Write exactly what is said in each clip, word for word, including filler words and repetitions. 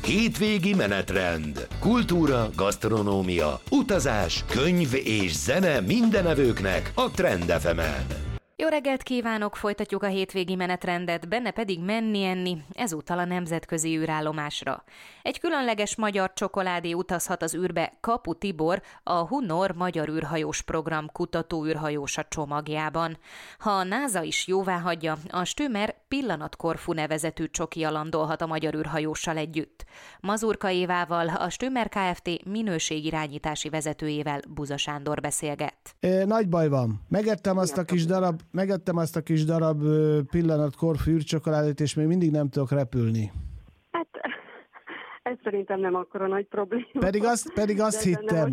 Hétvégi menetrend. Kultúra, gasztronómia, utazás, könyv és zene mindenevőknek a Trend ef emen. Jó reggelt kívánok, folytatjuk a hétvégi menetrendet, benne pedig menni-enni, ezúttal a nemzetközi űrállomásra. Egy különleges magyar csokoládé utazhat az űrbe, Kapu Tibor, a Hunor Magyar űrhajós program kutató űrhajósa csomagjában. Ha a NASA is jóváhagyja, a Stümer Pillanat-Korfu nevezetű csokia landolhat a magyar űrhajóssal együtt. Mazurka Évával, a Stümer Kft. Minőségirányítási vezetőjével Buza Sándor beszélget. É, nagy baj van. Megettem azt a kis darab Megettem azt a kis darab Pillanat-Korfu űrcsokoládét, és még mindig nem tudok repülni. Hát, ez szerintem nem akkora nagy probléma. Pedig azt, pedig azt hittem.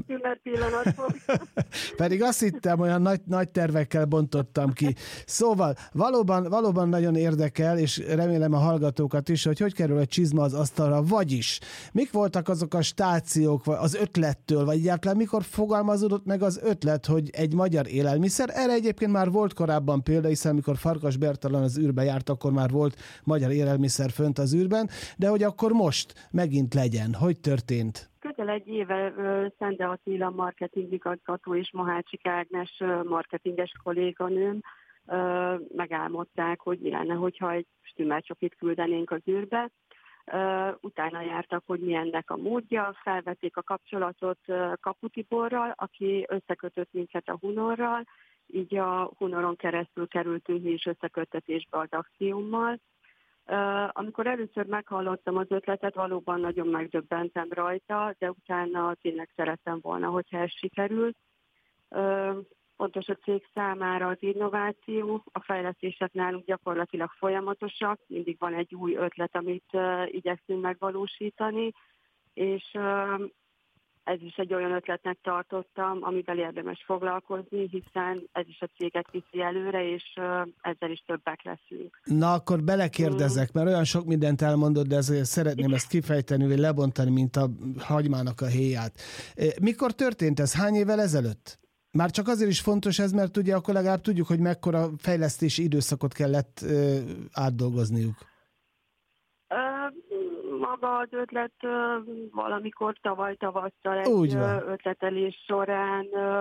Pedig azt hittem, olyan nagy, nagy tervekkel bontottam ki. Szóval valóban, valóban nagyon érdekel, és remélem a hallgatókat is, hogy hogy kerül a csizma az asztalra, vagyis mik voltak azok a stációk az ötlettől, vagy egyáltalán mikor fogalmazódott meg az ötlet, hogy egy magyar élelmiszer, erre egyébként már volt korábban példa, hiszen amikor Farkas Bertalan az űrbe járt, akkor már volt magyar élelmiszer fönt az űrben, de hogy akkor most megint legyen. Hogy történt? Közel egy éve uh, Szende Attila marketingigazgató és Mohácsik Ágnes uh, marketinges kolléganőm uh, megálmodták, hogy mi lenne, hogyha egy stümmelcsokit küldenénk az űrbe. Uh, utána jártak, hogy mi ennek a módja, felvették a kapcsolatot uh, Kapu Tiborral, aki összekötött minket a Hunorral, így a Hunoron keresztül kerültünk mi is összeköttetésbe az akciómmal. Uh, amikor először meghallottam az ötletet, valóban nagyon megdöbbentem rajta, de utána tényleg szerettem volna, hogyha ez sikerül. Uh, fontos a cég számára az innováció, a fejlesztések nálunk gyakorlatilag folyamatosak, mindig van egy új ötlet, amit uh, igyekszünk megvalósítani, és uh, ez is egy olyan ötletnek tartottam, amivel érdemes foglalkozni, hiszen ez is a céget viszi előre, és ezzel is többek leszünk. Na, akkor belekérdezek, mert olyan sok mindent elmondod, de ezért szeretném ezt kifejteni, vagy lebontani, mint a hagymának a héját. Mikor történt ez? Hány évvel ezelőtt? Már csak azért is fontos ez, mert ugye akkor legalább tudjuk, hogy mekkora fejlesztési időszakot kellett ö, átdolgozniuk. Maga az ötlet valamikor tavaly tavasszal egy ötletelés során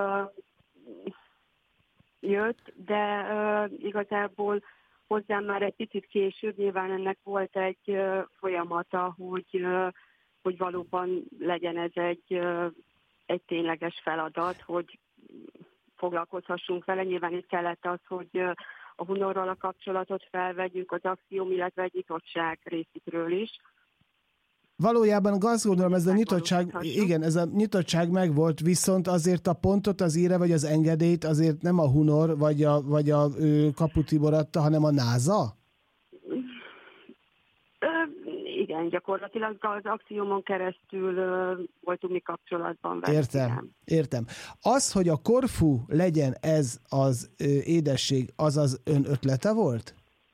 jött, de igazából hozzám már egy picit később, nyilván ennek volt egy folyamata, hogy, hogy valóban legyen ez egy, egy tényleges feladat, hogy foglalkozhassunk vele. Nyilván itt kellett az, hogy a Hunorral a kapcsolatot felvegyük, az akció, illetve egy nyitottság részükről is. Valójában azt gondolom, ez a nyitottság, igen, ez a nyitottság megvolt, viszont azért a pontot az íre, vagy az engedélyt azért nem a Hunor, vagy a, vagy a ő, Kapu Tibor adta, hanem a NASA? Ö, igen, gyakorlatilag az akciómon keresztül ö, voltunk mi kapcsolatban vele. Értem, értem. Az, hogy a Korfu legyen ez az ö, édesség, az az ön ötlete volt?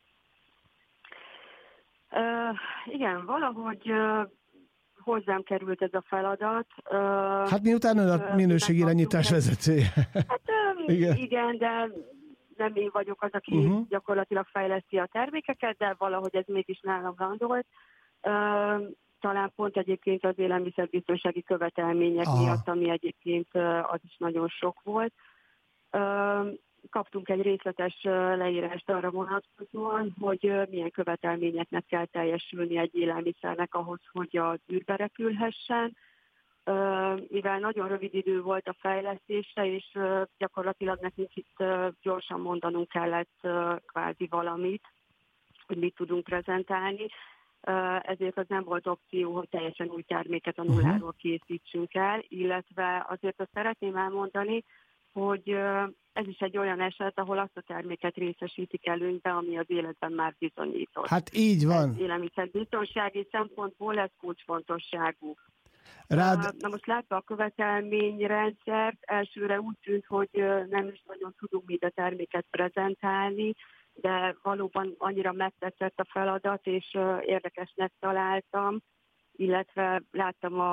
Uh, igen, valahogy uh, hozzám került ez a feladat. Uh, hát miután ön a minőségirányítás vezetője. Hát uh, igen. igen, de nem én vagyok az, aki uh-huh. gyakorlatilag fejleszti a termékeket, de valahogy ez mégis nálam landolt. Uh, talán pont egyébként az élelmiszerbiztonsági követelmények Aha. miatt, ami egyébként uh, az is nagyon sok volt. Uh, Kaptunk egy részletes leírást arra vonatkozóan, hogy milyen követelményeknek kell teljesülni egy élelmiszernek ahhoz, hogy az űrbe repülhessen. Mivel nagyon rövid idő volt a fejlesztésre, és gyakorlatilag nekünk itt gyorsan mondanunk kellett kvázi valamit, hogy mit tudunk prezentálni, ezért az nem volt opció, hogy teljesen új terméket a nulláról készítsünk el, illetve azért azt szeretném elmondani, hogy ez is egy olyan eset, ahol azt a terméket részesítik előnybe, ami az életben már bizonyított. Hát így van. Ez élelmiszerbiztonsági szempontból ez kulcsfontosságú. Rád... Na most látva a követelményrendszert, elsőre úgy tűnt, hogy nem is nagyon tudunk mind a terméket prezentálni, de valóban annyira megtetszett a feladat, és érdekesnek találtam, illetve láttam a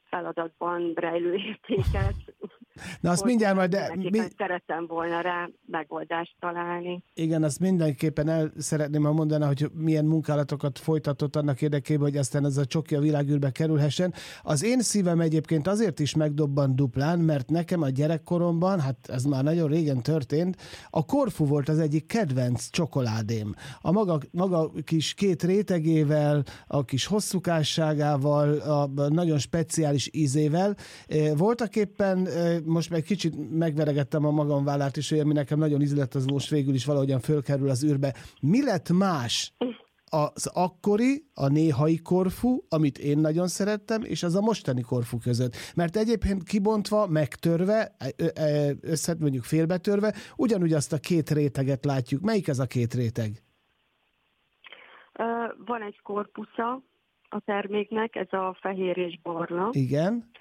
feladatban rejlő értéket. Na azt mindjárt majd... De, mi... Szerettem volna rá megoldást találni. Igen, azt mindenképpen el szeretném mondani, hogy milyen munkálatokat folytatott annak érdekében, hogy aztán ez a csoki a világűrbe kerülhessen. Az én szívem egyébként azért is megdobban duplán, mert nekem a gyerekkoromban, hát ez már nagyon régen történt, a Corfu volt az egyik kedvenc csokoládém. A maga, maga kis két rétegével, a kis hosszúkásságával, a nagyon speciális ízével. Voltak éppen, most meg kicsit megveregettem a magam vállát is, hogy ami nekem nagyon ízlett, az most végül is valahogyan fölkerül az űrbe. Mi lett más az akkori, a néhai Corfu, amit én nagyon szerettem, és az a mostani Corfu között? Mert egyébként kibontva, megtörve, össze mondjuk félbetörve, ugyanúgy azt a két réteget látjuk. Melyik ez a két réteg? Van egy korpusza a terméknek, ez a fehér és barna. Igen.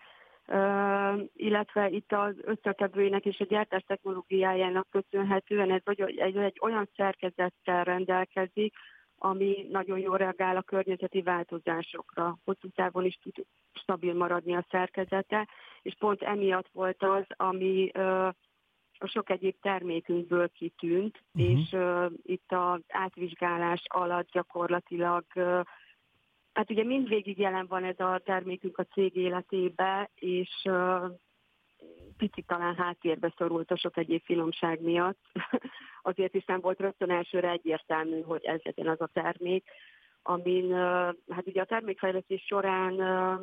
Uh, illetve itt az összetevőjének és a gyártás technológiájának köszönhetően ez egy, egy, egy olyan szerkezettel rendelkezik, ami nagyon jól reagál a környezeti változásokra. Hosszú távon is tud stabil maradni a szerkezete, és pont emiatt volt az, ami uh, a sok egyéb termékünkből kitűnt, uh-huh. és uh, itt az átvizsgálás alatt gyakorlatilag uh, hát ugye mindvégig jelen van ez a termékünk a cég életébe, és uh, picit talán háttérbe szorult a sok egyéb finomság miatt. Azért is nem volt rögtön elsőre egyértelmű, hogy ez legyen az a termék, amin uh, hát ugye a termékfejlesztés során uh,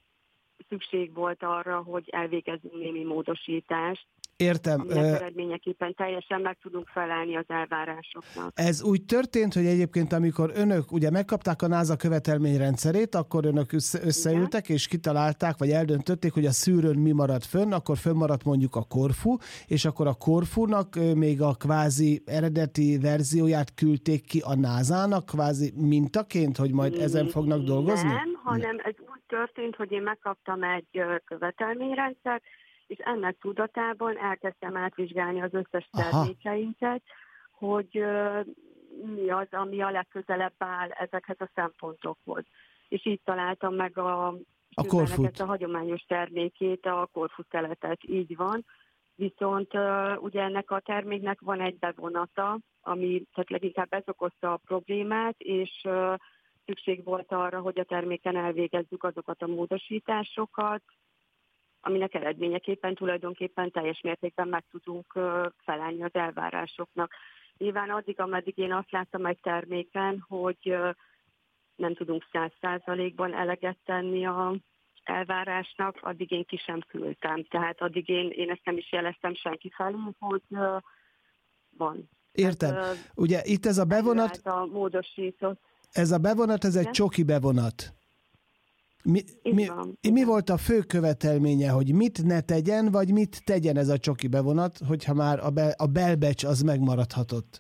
szükség volt arra, hogy elvégezzünk némi módosítást. Értem. Aminek eredményeképpen teljesen meg tudunk felelni az elvárásoknak. Ez úgy történt, hogy egyébként amikor önök ugye megkapták a NASA követelményrendszerét, akkor önök összeültek és kitalálták, vagy eldöntötték, hogy a szűrőn mi marad fönn, akkor fönnmaradt mondjuk a Corfu, és akkor a Corfunak még a kvázi eredeti verzióját küldték ki a nászának, kvázi mintaként, hogy majd ezen fognak dolgozni? Nem, hanem ez úgy történt, hogy én megkaptam egy követelményrendszert, és ennek tudatában elkezdtem átvizsgálni az összes termékeinket, hogy uh, mi az, ami a legközelebb áll ezekhez a szempontokhoz. És így találtam meg a, a, Corfut. a hagyományos termékét, a Corfu szeletet, így van. Viszont uh, ugye ennek a terméknek van egy bevonata, ami tehát leginkább ez okozta a problémát, és uh, szükség volt arra, hogy a terméken elvégezzük azokat a módosításokat, aminek eredményeképpen tulajdonképpen teljes mértékben meg tudunk felelni az elvárásoknak. Nyilván addig, ameddig én azt láttam egy terméken, hogy nem tudunk száz százalékban eleget tenni az elvárásnak, addig én ki sem küldtem. Tehát addig én, én ezt nem is jeleztem senki felé, hogy van. Értem. Hát, ugye itt ez a bevonat, a módosított. Ez a bevonat, ez egy csoki bevonat. Mi, mi, mi volt a fő követelménye, hogy mit ne tegyen, vagy mit tegyen ez a csoki bevonat, hogyha már a, be, a belbecs az megmaradhatott?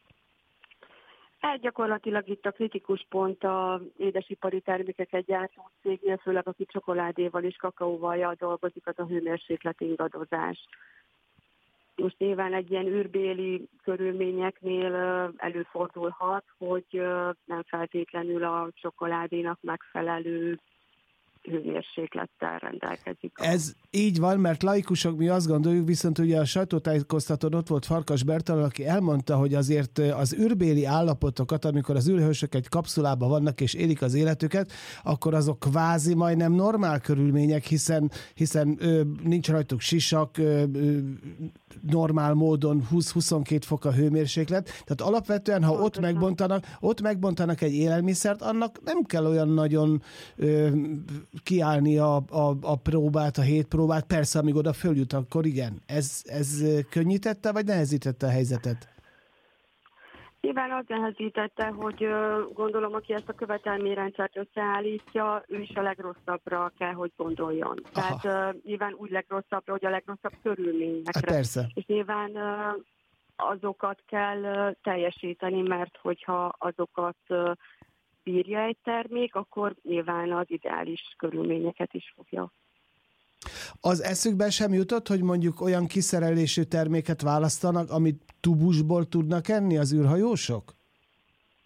Hát gyakorlatilag itt a kritikus pont az édesipari termékeket gyártó cégnél, főleg aki csokoládéval és kakaóval dolgozik, az a hőmérséklet ingadozás. Most nyilván egy ilyen űrbéli körülményeknél előfordulhat, hogy nem feltétlenül a csokoládénak megfelelő hőmérséklettel rendelkezik. Ez így van, mert laikusok mi azt gondoljuk, viszont ugye a sajtótájékoztatón ott volt Farkas Bertalan, aki elmondta, hogy azért az űrbéli állapotokat, amikor az űrhősök egy kapszulában vannak és élik az életüket, akkor azok kvázi majdnem normál körülmények, hiszen, hiszen ö, nincs rajtuk sisak, ö, ö, normál módon húsz-huszonkettő fok a hőmérséklet. Tehát alapvetően, ha ott megbontanak, ott megbontanak egy élelmiszert, annak nem kell olyan nagyon ö, kiállni a, a, a próbát, a hét próbát. Persze, amíg oda följut, akkor igen. Ez, ez könnyítette, vagy nehezítette a helyzetet? Nyilván az nehezítette, hogy gondolom, aki ezt a követelményrendszert összeállítja, ő is a legrosszabbra kell, hogy gondoljon. Aha. Tehát uh, nyilván úgy legrosszabbra, hogy a legrosszabb körülményekre. Hát persze. És nyilván uh, azokat kell uh, teljesíteni, mert hogyha azokat uh, bírja egy termék, akkor nyilván az ideális körülményeket is fogja. Az eszükben sem jutott, hogy mondjuk olyan kiszerelésű terméket választanak, amit tubusból tudnak enni az űrhajósok?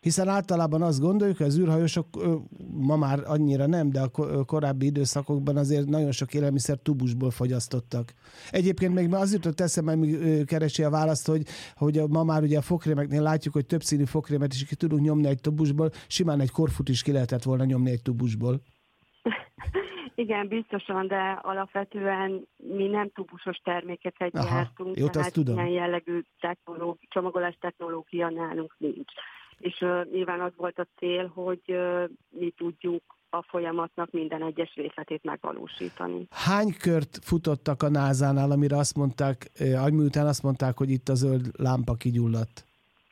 Hiszen általában azt gondoljuk, hogy az űrhajósok ma már annyira nem, de a korábbi időszakokban azért nagyon sok élelmiszer tubusból fogyasztottak. Egyébként még az jutott eszembe, még keresi a választ, hogy, hogy ma már ugye a fogkrémeknél látjuk, hogy többszínű fogkrémet is ki tudunk nyomni egy tubusból, simán egy korfut is ki lehetett volna nyomni egy tubusból. Igen, biztosan, de alapvetően mi nem tubusos termékeket gyártunk, jó, tehát tudom. ilyen jellegű technológi, csomagolás technológia nálunk nincs. És uh, nyilván az volt a cél, hogy uh, mi tudjuk a folyamatnak minden egyes részletét megvalósítani. Hány kört futottak a názánál, amire azt mondták, eh, miután azt mondták, hogy itt a zöld lámpa kigyulladt?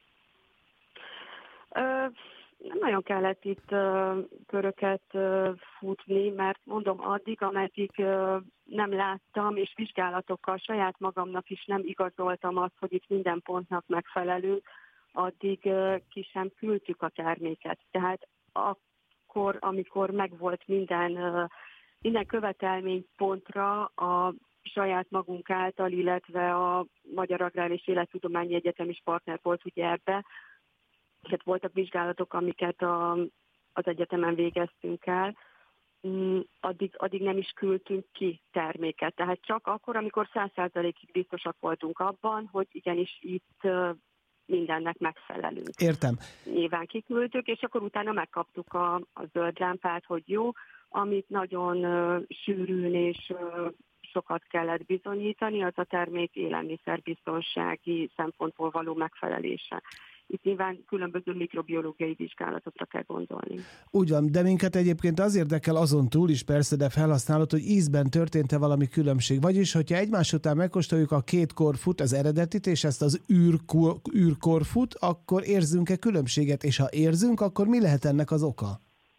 Uh, nem nagyon kellett itt uh, köröket uh, futni, mert mondom, addig, ameddig uh, nem láttam, és vizsgálatokkal saját magamnak is nem igazoltam azt, hogy itt minden pontnak megfelelünk, addig uh, ki sem küldtük a terméket. Tehát akkor, amikor megvolt minden, uh, minden követelménypontra a saját magunk által, illetve a Magyar Agrár és Élettudományi Egyetem is partner volt ugye ebbe, tehát voltak vizsgálatok, amiket a, az egyetemen végeztünk el, addig, addig nem is küldtünk ki terméket. Tehát csak akkor, amikor száz százalékig biztosak voltunk abban, hogy igenis itt mindennek megfelelünk. Értem. Nyilván kiküldtük, és akkor utána megkaptuk a, a zöld lámpát, hogy jó, amit nagyon uh, sűrűn és uh, sokat kellett bizonyítani, az a termék élelmiszerbiztonsági szempontból való megfelelése. Itt nyilván különböző mikrobiológiai vizsgálatokra kell gondolni. Úgy van, de minket egyébként az érdekel azon túl is persze, de felhasználod, hogy ízben történt-e valami különbség. Vagyis, hogyha egymás után megkóstoljuk a két korfut, az eredetit, és ezt az űrkor, űrkorfut, akkor érzünk-e különbséget? És ha érzünk, akkor mi lehet ennek az oka?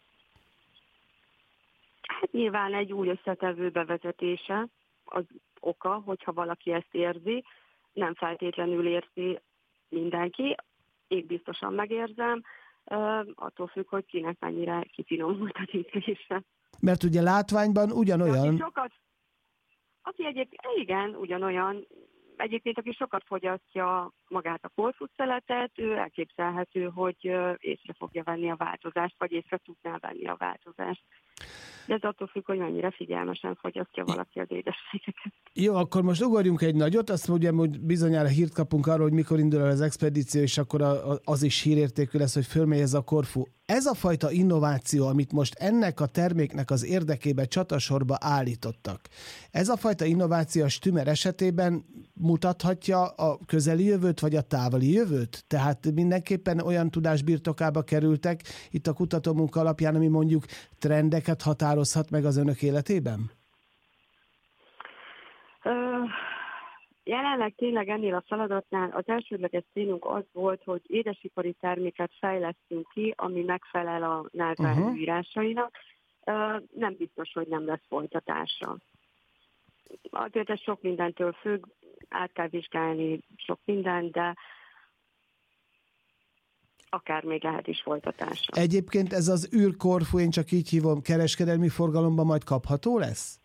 Hát nyilván egy új összetevő bevezetése az oka, hogyha valaki ezt érzi, nem feltétlenül érzi mindenki. Én biztosan megérzem, uh, attól függ, hogy kinek mennyire kifinomult az ízlése. Mert ugye látványban ugyanolyan... Aki sokat, aki egyébként, igen, ugyanolyan, egyébként aki sokat fogyasztja magát a korfutszeletet, ő elképzelhető, hogy uh, észre fogja venni a változást, vagy észre tudná venni a változást. De ez attól függ, hogy mennyire figyelmesen fogyasztja valaki az édességeket. Jó, akkor most ugorjunk egy nagyot, azt ugye, hogy bizonyára hírt kapunk arról, hogy mikor indul el az expedíció, és akkor a, az is hírértékű lesz, hogy fölmegy ez a Korfu. Ez a fajta innováció, amit most ennek a terméknek az érdekébe csatasorba állítottak, ez a fajta innováció a Stümer esetében mutathatja a közeli jövőt, vagy a távoli jövőt? Tehát mindenképpen olyan tudás birtokába kerültek itt a kutatómunka alapján, ami mondjuk trendeket határozhat meg az önök életében? Uh, jelenleg tényleg ennél a feladatnál az elsődleges célunk az volt, hogy édesipari terméket fejlesztünk ki, ami megfelel a NASA uh-huh. előírásainak. Uh, nem biztos, hogy nem lesz folytatása. Azért ez sok mindentől függ, át kell vizsgálni sok mindent, de akár még lehet is folytatása. Egyébként ez az űrkorfu, én csak így hívom, kereskedelmi forgalomban majd kapható lesz?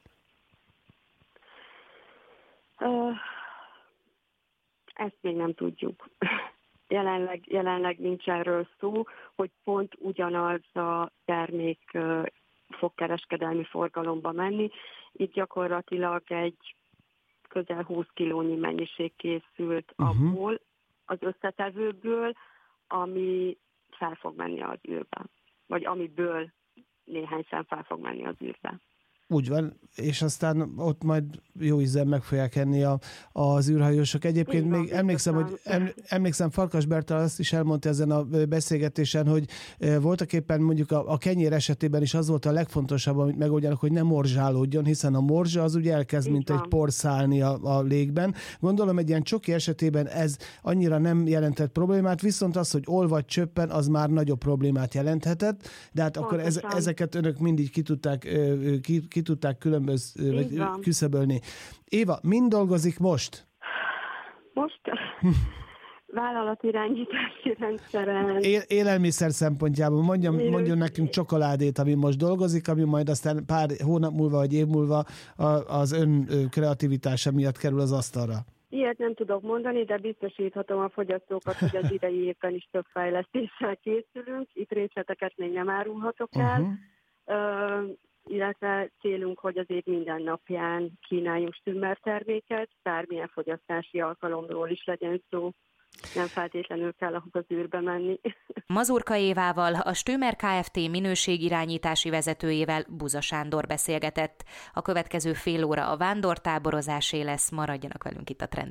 Uh, ezt még nem tudjuk. Jelenleg, jelenleg nincs erről szó, hogy pont ugyanaz a termék uh, fog kereskedelmi forgalomba menni. Itt gyakorlatilag egy közel húsz kilónyi mennyiség készült uh-huh. abból az összetevőből, ami fel fog menni az űrbe. Vagy amiből néhány szem fel fog menni az űrbe. Úgy van, és aztán ott majd jó ízzel meg fogják enni a, az űrhajósok. Egyébként van, még emlékszem, hogy emlékszem, Farkas Bertalan azt is elmondta ezen a beszélgetésen, hogy voltak éppen mondjuk a, a kenyér esetében is az volt a legfontosabb, amit megoldjanak, hogy ne morzsálódjon, hiszen a morzsa az ugye elkezd, így mint van. Egy por szállni a, a légben. Gondolom egy ilyen csoki esetében ez annyira nem jelentett problémát, viszont az, hogy olvad csöppen, az már nagyobb problémát jelenthetett, de hát akkor ez, ezeket önök mindig ki tudták ki, ki tudták különböző, vagy küszöbölni. Éva, mind dolgozik most? Most vállalatirányítási rendszeren. É- élelmiszer szempontjából mondjam, mondjon nekünk csokoládét, ami most dolgozik, ami majd aztán pár hónap múlva, vagy év múlva az ön kreativitása miatt kerül az asztalra. Ilyet nem tudok mondani, de biztosíthatom a fogyasztókat, hogy az idei évben is több fejlesztéssel készülünk. Itt részleteket még nem árulhatok el, uh-huh. uh, illetve célunk, hogy az év minden napján kínáljunk stümmer terméket, bármilyen fogyasztási alkalomról is legyen szó. Nem feltétlenül kell ahhoz az űrbe menni. Mazurka Évával, a Stümer Kft. Minőségirányítási vezetőjével Buza Sándor beszélgetett. A következő fél óra a vándortáborozásé lesz, maradjanak velünk itt a Trend